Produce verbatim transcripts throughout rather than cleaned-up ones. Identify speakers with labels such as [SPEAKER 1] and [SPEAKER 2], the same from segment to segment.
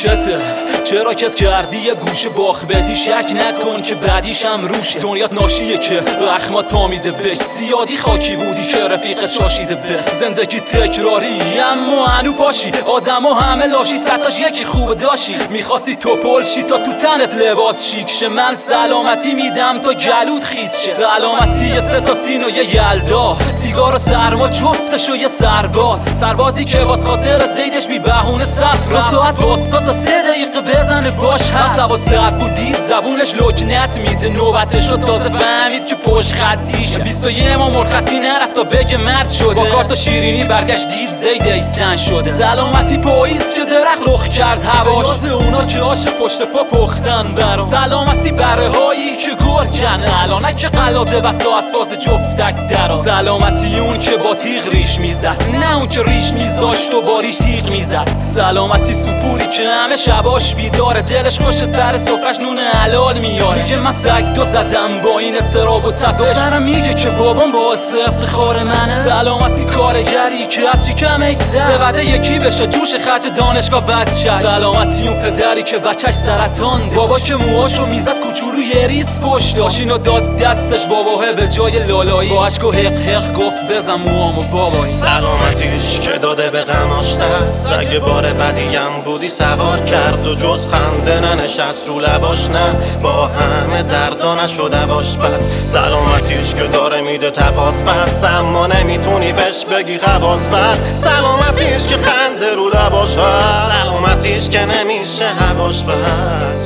[SPEAKER 1] پیشته، چرا کس کردی یه گوشه باخ بدی؟ شک نکن که بعدیشم روشه. دنیات ناشیه که رخمات پا میده بهش، زیادی خاکی بودی که رفیقت شاشیده به. زندگی تکراری اما هنو پاشی، آدم و همه لاشی، ستاش یکی خوب داشی. میخواستی تو پلشی تا تو تنت لباس شیک شه، من سلامتی میدم تا گلود خیس شه. سلامتی یه سه تا سین و یه یلدا، سیگار و سرما جفتش و یه سرباز. سربازی که واس خاطر زیدش بی بهونه صفر ساعت واسا تا سه دقیقه بزنه باش هست. هوا سرد بودید زبونش لکنت میده، نوبتش رو تازه فهمید که پشت خطیشه. بیست و یه ما مرخصی نرفت تا بگه مرد شده، با کارت و شیرینی برگشت دید زیدش زن شده. سلامتی پاییز که درخت رخ کرد هواش، یاد اونا که آش پشت پا پختن برام. سلامتی بره هایی که گور کنه الانه که قلاده بسا از فاز جفتک درا. سلامتی اون که با تیغ ریش میزد، نه اون که ریش میذاشت و با ریش تیغ میزد. سلامتی سپوری که همه شباش بیداره، دلش خوش سر سفرش نون حلال میاره. میگه من سگ دو زدم با این استراب و تب، دخترم میگه که بابام باعث افتخار منه. سلامتی کارگری که از شکم اجزه سوده یکی بشه جوش خرج دانشگاه بچه. سلامتی اون پدری که بچهش سرطان ده، بابا که موهاشو میزد کوچولو یه ریز پشت داشت، اینو داد دستش باباه به جای لالایی، با عشق و حق حق گفت بزن موامو بابایی.
[SPEAKER 2] سلامتیش که داده به غماش دست، سگ بار بدیم بودی سوار کرد و جز خنده ننشست رو لباش، نه با همه دردا نشده باش بس. سلامتیش که داره میده تقاس بس، اما نمیتونی بهش بگی حواس بس. سلامتیش که خنده رو لباش هست، سلامتیش که نمیشه هواش بس.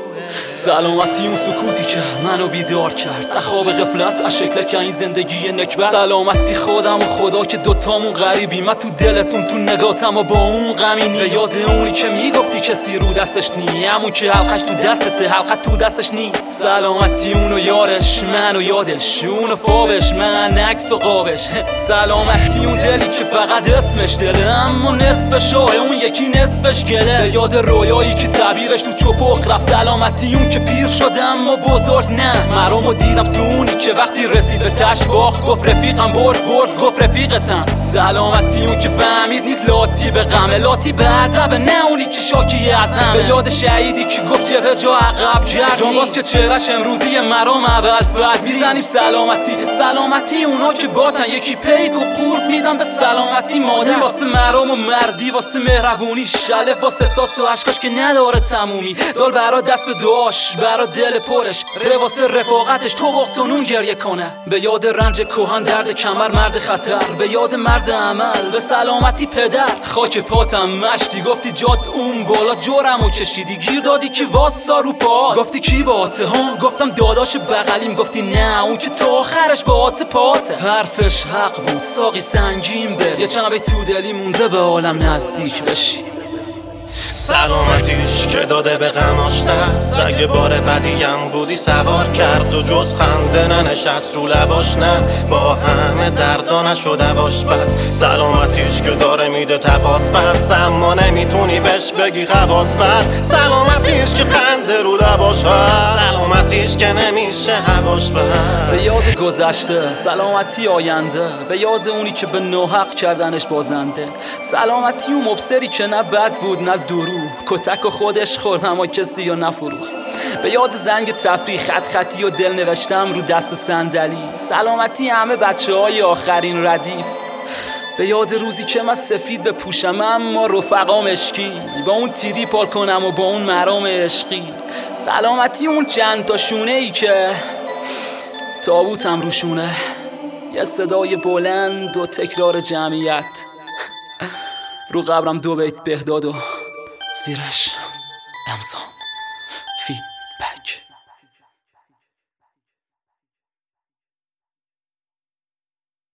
[SPEAKER 1] سلامتی اون سکوتی که منو بیدار کرد از خواب غفلت، از شکل که این زندگی نکبت. سلامتی خودم و خدا که دوتامون غریبی، من تو دلتون تو نگاتم و با اون غمینی. به یاد اونی که میگفتی کسی رو دستش نی، همون که حلقش تو دستته حلقت تو دستش نی. سلامتی اونو یارش منو یادش، اونو فابش من عکس و قابش. سلامتی اون دلی که فقط اسمش دله، اما نصفش آه اون یکی نصفش گله. به یاد رویایی که تعبیرش تو چپق رفت. سلامتی اون که پیر شدم و بزرگ نه، مرامو دیدم تو اونی که وقتی رسید به تشت باخت، گفت رفیقم برد برد گفت رفیقتم. سلامتی اون که فهمید نیست لاتی به غمه، لاتی به عذب، نه اونی که شاکی ازمه. به یاد شهیدی که گفت جبهه جا عقب کرد، جان باز که چهرش امروزی مرام اول فز. میزنیم سلامتی سلامتی اونا که باتن، یکی پیک و قورت میدن به سلامتی مادر. واسه مرام و مردی، واسه مهربونی شلف، واسه ساس و عشقاش که نداره تمومی. دال برا دست به دعاش، برا دل پرش، ره واسه رفاقتش تو بغسونون گریه کنه. به یاد رنج کوهن، درد کمر، مرد خطر، به یاد مرد عمل، به سلامتی پدر. خاک پاتم مشتی، گفتی جات اون بالا، جورمو کشیدی گیر دادی که واسا رو پا. گفتی کی باته ها، گفتم داداش بغلیم، گفتی نه اون که تا آخرش باته پاته. حرفش حق بود ساقی سنگین بر، یه چنبه تو دلی مونده به عالم نزدیک بشی.
[SPEAKER 2] سلامتیش که داده به غماش دست، سگ بار بدیم بودی سوار کرد و جز خنده ننشست رو لباش، نه با همه دردا نشده باش بس. سلامتیش که داره میده تقاس بس، اما نمیتونی بهش بگی حواس بس. سلامتیش که خنده رو لباش هست، سلامتیش که نمیشه هواش بس.
[SPEAKER 1] به یاد گذشته سلامتی آینده، به یاد اونی که به ناحق کردنش بازنده. سلامتی اون مبصری که نه بد بود نه درو، کتک و خودش خورد اما کسی رو نفروخت. به یاد زنگ تفریح خط خطی و دل نوشتم رو دست صندلی. سلامتی همه بچه های آخرین ردیف. به یاد روزی که من سفید بپوشم اما رفقام عشقی، با اون تیری پال کنم و با اون مرام عشقی. سلامتی اون چند تا شونه ای که تابوتم روشونه، یه صدای بلند و تکرار جمعیت، رو قبرم دو بیت بهداد و زیرش امضا.